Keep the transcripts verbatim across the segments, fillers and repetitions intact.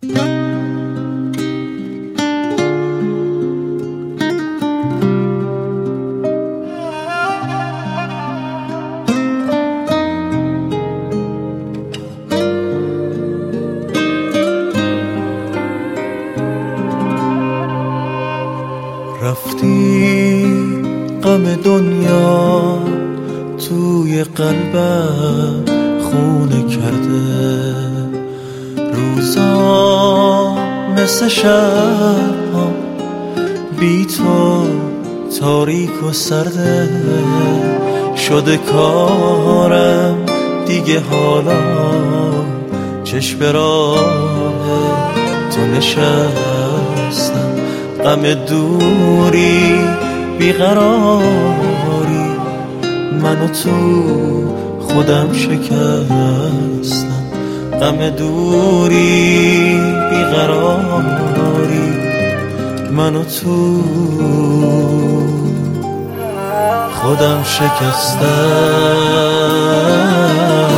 رفتی غم دنیا توی قلبم خونه کرده، روزا مثل شب‌ها بی تو تاریک و سرده، شده کارم دیگه حالا چشم راه تو نشستم، غم دوری بیقراری منو تو خودم شکستم، غم دوری بیقراری منو تو خودم شکستم.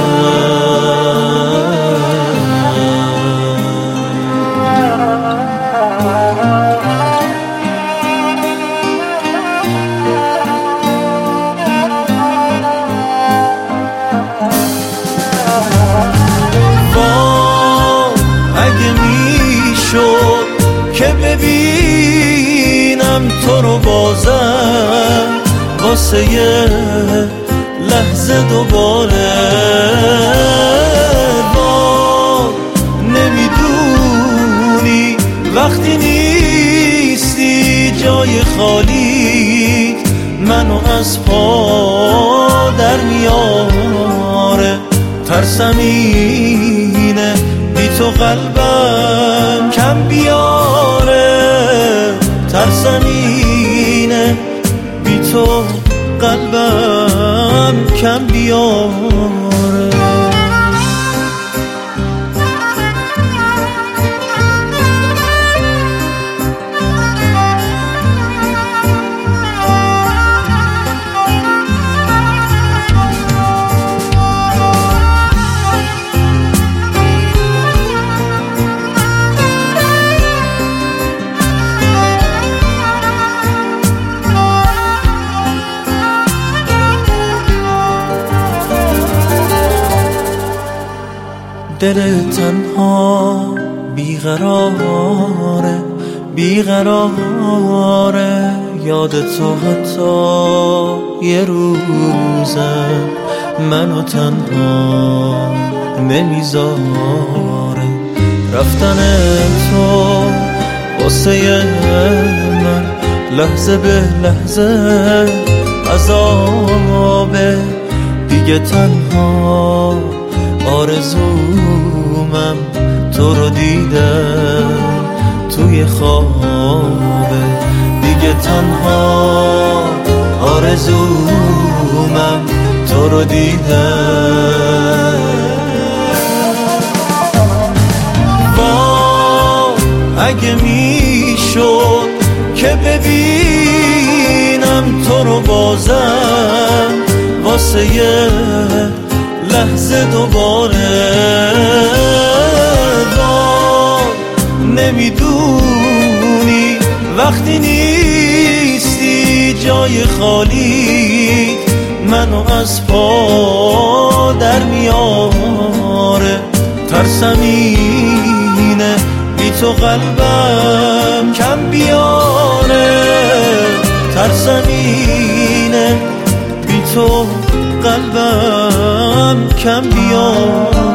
که ببینم تو رو بازم واسه یه لحظه دوباره، با نمیدونی وقتی نیستی جای خالی منو از پا در میاره، ترسم اینه بی تو قلبم کم بیاره، ترسم اینه بی تو قلبم کم بیاره. دل تنها بیقراره بیقراره، یاد تو حتی یه روزم منو تنها نمیذاره، رفتن تو واسه من لحظه به لحظه عذابه، دیگه تنها آرزومم تو رو دیدم توی خوابه، دیگه تنها آرزومم تو رو دیدم. با اگه میشد که ببینم تو رو بازم واسه یه لحظه دوباره، با نمیدونی وقتی نیستی جای خالی منو از پا در میاره، ترسم اینه بی تو قلبم کم بیاره، ترسم اینه بی تو قلبم کم بیار.